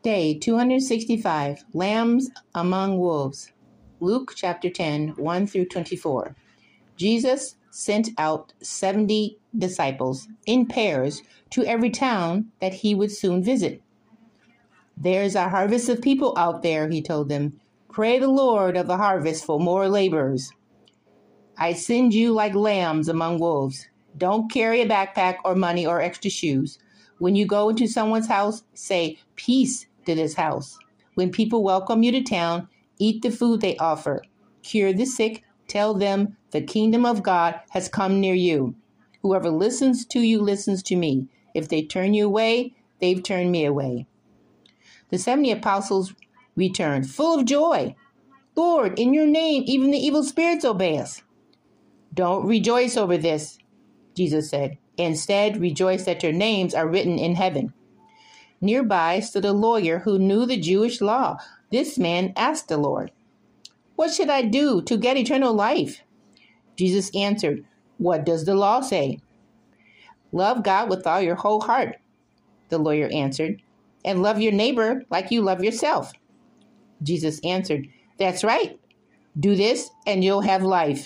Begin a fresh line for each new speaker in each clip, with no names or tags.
Day 265, Lambs Among Wolves. Luke chapter 10, 1 through 24. Jesus sent out 70 disciples in pairs to every town that he would soon visit. There's a harvest of people out there, he told them. Pray the Lord of the harvest for more laborers. I send you like lambs among wolves. Don't carry a backpack or money or extra shoes. When you go into someone's house, say, peace to this house. When people welcome you to town, eat the food they offer. Cure the sick. Tell them the kingdom of God has come near you. Whoever listens to you listens to me. If they turn you away, they've turned me away. The 70 apostles returned, full of joy. Lord, in your name, even the evil spirits obey us. Don't rejoice over this, Jesus said. Instead, rejoice that your names are written in heaven. Nearby stood a lawyer who knew the Jewish law. This man asked the Lord, what should I do to get eternal life? Jesus answered, what does the law say? Love God with all your whole heart, the lawyer answered, and love your neighbor like you love yourself. Jesus answered, that's right. Do this and you'll have life.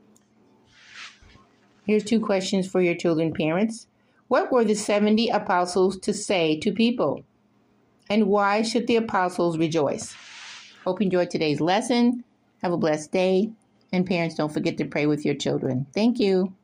Here's 2 questions for your children, parents. What were the 70 apostles to say to people? And why should the apostles rejoice? Hope you enjoyed today's lesson. Have a blessed day. And parents, don't forget to pray with your children. Thank you.